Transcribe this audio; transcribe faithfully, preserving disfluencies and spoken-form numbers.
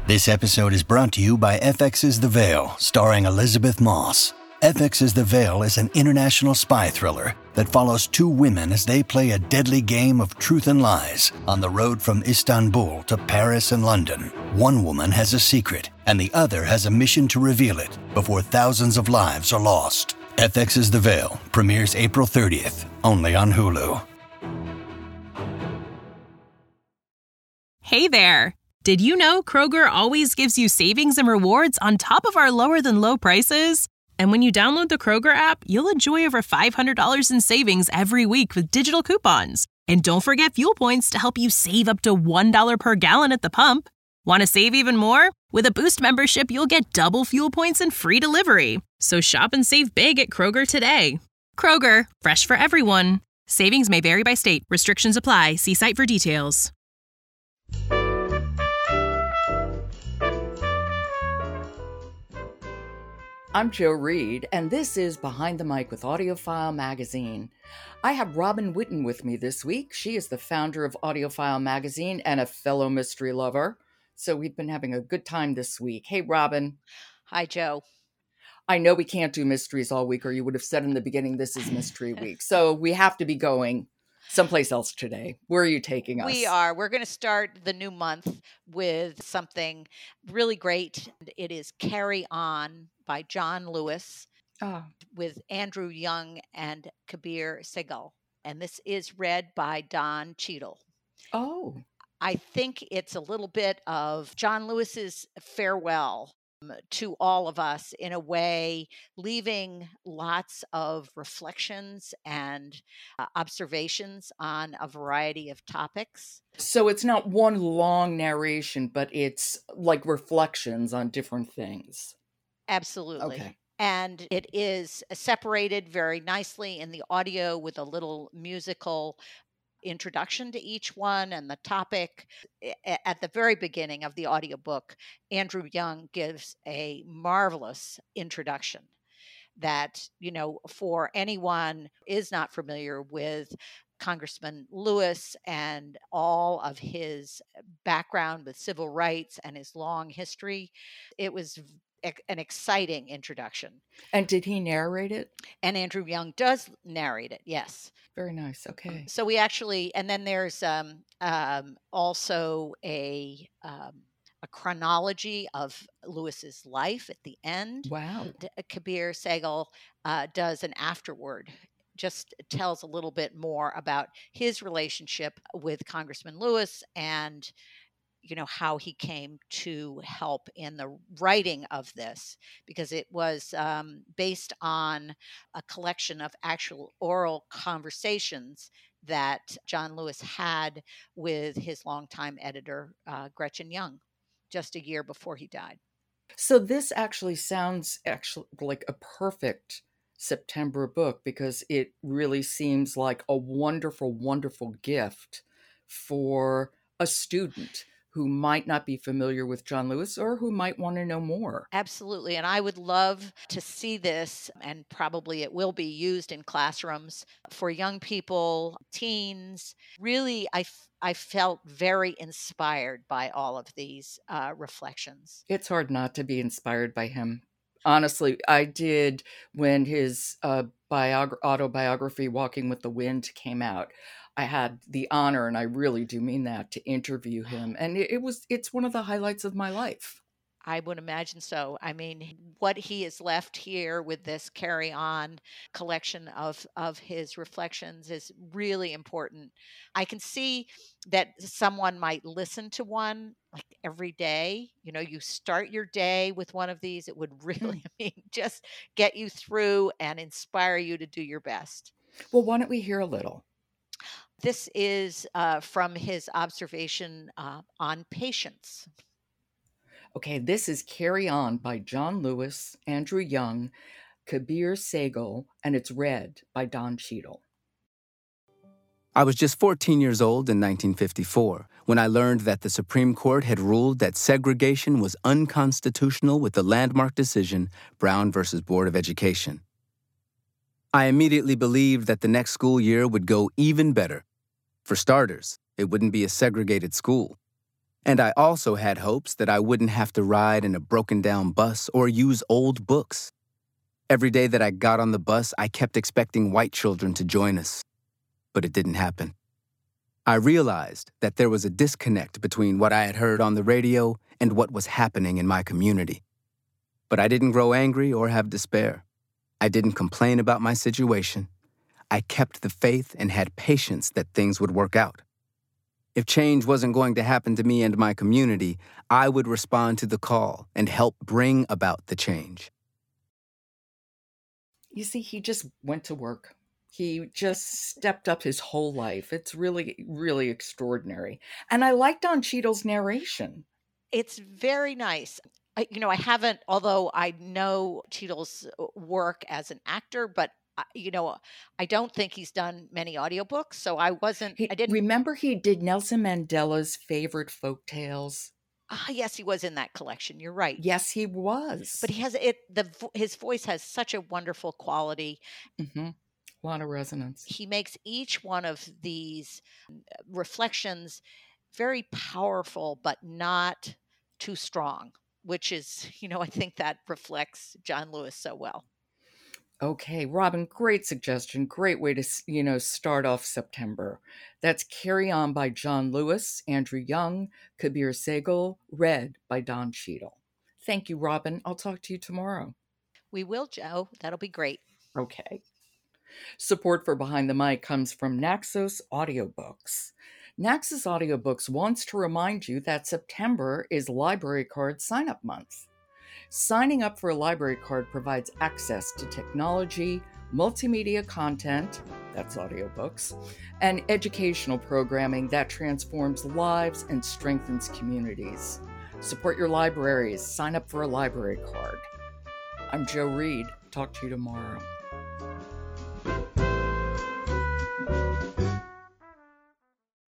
This episode is brought to you by F X's The Veil, starring Elizabeth Moss. F X's The Veil is an international spy thriller that follows two women as they play a deadly game of truth and lies on the road from Istanbul to Paris and London. One woman has a secret, and the other has a mission to reveal it before thousands of lives are lost. F X's The Veil premieres April thirtieth, only on Hulu. Hey there! Did you know Kroger always gives you savings and rewards on top of our lower-than-low prices? And when you download the Kroger app, you'll enjoy over five hundred dollars in savings every week with digital coupons. And don't forget fuel points to help you save up to one dollar per gallon at the pump. Want to save even more? With a Boost membership, you'll get double fuel points and free delivery. So shop and save big at Kroger today. Kroger, fresh for everyone. Savings may vary by state. Restrictions apply. See site for details. I'm Joe Reed, and this is Behind the Mic with AudioFile Magazine. I have Robin Whitten with me this week. She is the founder of AudioFile Magazine and a fellow mystery lover. So we've been having a good time this week. Hey, Robin. Hi, Joe. I know we can't do mysteries all week, or you would have said in the beginning this is Mystery Week. So we have to be going someplace else today. Where are you taking us? We are. We're going to start the new month with something really great. It is Carry On by John Lewis oh. with Andrew Young and Kabir Sehgal. And this is read by Don Cheadle. Oh. I think it's a little bit of John Lewis's farewell to all of us, in a way, leaving lots of reflections and uh, observations on a variety of topics. So it's not one long narration, but it's like reflections on different things. Absolutely. Okay. And it is separated very nicely in the audio with a little musical introduction to each one and the topic. At the very beginning of the audiobook, Andrew Young gives a marvelous introduction that, you know, for anyone who is not familiar with Congressman Lewis and all of his background with civil rights and his long history, it was an exciting introduction. And did he narrate it? And Andrew Young does narrate it, yes. Very nice. Okay. So we actually, and then there's um, um, also a um, a chronology of Lewis's life at the end. Wow. Kabir Sehgal uh, does an afterword, just tells a little bit more about his relationship with Congressman Lewis and, you know, how he came to help in the writing of this, because it was um, based on a collection of actual oral conversations that John Lewis had with his longtime editor, uh, Gretchen Young, just a year before he died. So this actually sounds actually like a perfect September book, because it really seems like a wonderful, wonderful gift for a student who might not be familiar with John Lewis or who might want to know more. Absolutely. And I would love to see this, and probably it will be used in classrooms for young people, teens. Really, I, f- I felt very inspired by all of these uh, reflections. It's hard not to be inspired by him. Honestly, I did when his uh, biog- autobiography, Walking with the Wind, came out. I had the honor, and I really do mean that, to interview him. And it, it was, it's one of the highlights of my life. I would imagine so. I mean, what he has left here with this Carry On collection of, of his reflections is really important. I can see that someone might listen to one like every day. You know, you start your day with one of these, it would really, I mean, just get you through and inspire you to do your best. Well, why don't we hear a little? This is uh, from his observation uh, on patience. Okay, this is Carry On by John Lewis, Andrew Young, Kabir Sehgal, and it's read by Don Cheadle. I was just fourteen years old in nineteen fifty-four when I learned that the Supreme Court had ruled that segregation was unconstitutional with the landmark decision, Brown versus Board of Education. I immediately believed that the next school year would go even better. For starters, it wouldn't be a segregated school. And I also had hopes that I wouldn't have to ride in a broken-down bus or use old books. Every day that I got on the bus, I kept expecting white children to join us. But it didn't happen. I realized that there was a disconnect between what I had heard on the radio and what was happening in my community. But I didn't grow angry or have despair. I didn't complain about my situation. I kept the faith and had patience that things would work out. If change wasn't going to happen to me and my community, I would respond to the call and help bring about the change. You see, he just went to work. He just stepped up his whole life. It's really, really extraordinary. And I like Don Cheadle's narration. It's very nice. I, you know, I haven't, although I know Cheadle's work as an actor, but I- you know, I don't think he's done many audiobooks, so I wasn't, He, I didn't, remember he did Nelson Mandela's favorite folk tales? ah, yes, he was in that collection. You're right. Yes, he was. But he has it, the vo- his voice has such a wonderful quality. Mm-hmm. A lot of resonance. He makes each one of these reflections very powerful, but not too strong, which is, you know, I think that reflects John Lewis so well. Okay, Robin, great suggestion. Great way to, you know, start off September. That's Carry On by John Lewis, Andrew Young, Kabir Sehgal, read by Don Cheadle. Thank you, Robin. I'll talk to you tomorrow. We will, Joe. That'll be great. Okay. Support for Behind the Mic comes from Naxos Audiobooks. Naxos Audiobooks wants to remind you that September is Library Card Sign-Up Month. Signing up for a library card provides access to technology, multimedia content, that's audiobooks, and educational programming that transforms lives and strengthens communities. Support your libraries. Sign up for a library card. I'm Joe Reed. Talk to you tomorrow.